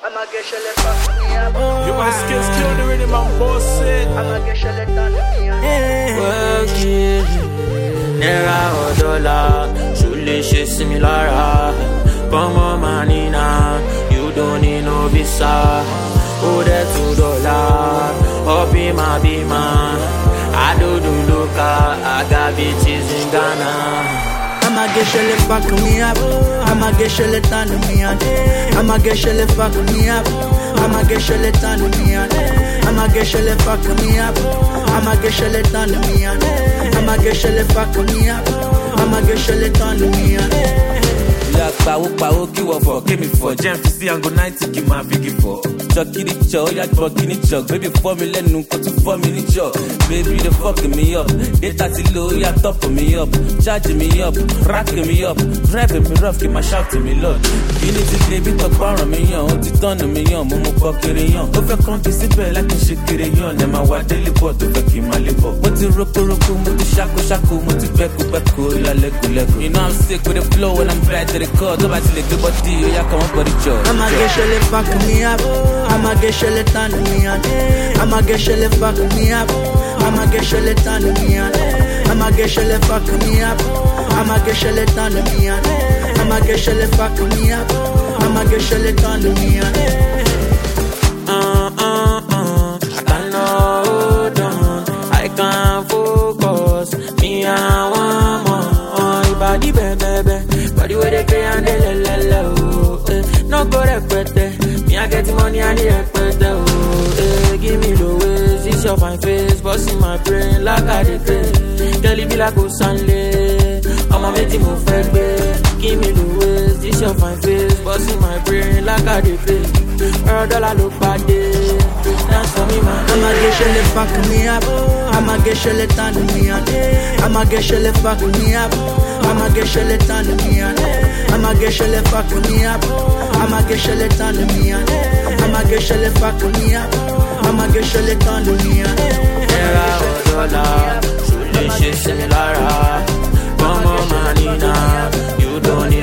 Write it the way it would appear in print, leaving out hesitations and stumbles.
I'ma get shell fuck me up. You my skills kill the rhythm, I'm bullshit. I'ma get shell done me up. Working, naira or dollar, surely she similar. Come on, manina, you don't need no visa. Oh, that $2, up in my bima. I do look, I got bitches in Ghana. I'ma get shell fuck me up. I'ma get shell done me up. I'ma get shell fuck me up. I'ma get shell done me up. I'ma get shell fuck me up. I'ma get shell done me up. I'ma get shell fuck me up. I'ma get shell done me up. Look, power, give up for, give me for. Jam 50 and go 90, give my biggie for. Chucky the chow, ya bugging the chug. Baby, 4 million, no, to 4 million chug. Baby, they fucking me up. They tatty low, ya topping me up. Charging me up, racking me up. Driving me rough, keep my shout to me, Lord. You need to baby, talk about me, young. Oti turn me young, momo bucket young. Over come to sit back like a shake it young. Then my wife daily pot to fuck in my liver. Moti roku, moti shaku, moti beku, la legu. You know I'm sick with the flow and I'm bad to the core. Go back to the body, ya come up for the job. I'ma get shell fuck me up. I'ma get shell done me up. I'ma get shell fuck me up. I'ma get shell done me up. I'ma get shell fuck me up. I'ma get shell done me up. I'ma get shell fuck me up. I'ma get shell done me up. I cannot hold on. I can't focus. Me I want more. Body baby, body where they pay and they le. No go repete. Me I get the money and the repete. Give me the ways. It's your fine face, boss in my brain like I did. Girl, it be like Osanle. I'ma make you move back. Give me the ways. This your fine face, boss in my brain like I did. $1 look bad. Dance for me, man. I'ma get shell fuck me up. I'ma get shell done me up. I'ma get shell fuck me up. I'ma get shell done me up. I'ma get shell fuck me up. I'ma get shell done me up. I'ma get shell fuck me up. I'ma get shell done me up. Naira or dollar, surely she similar. Come on, manina, you don't need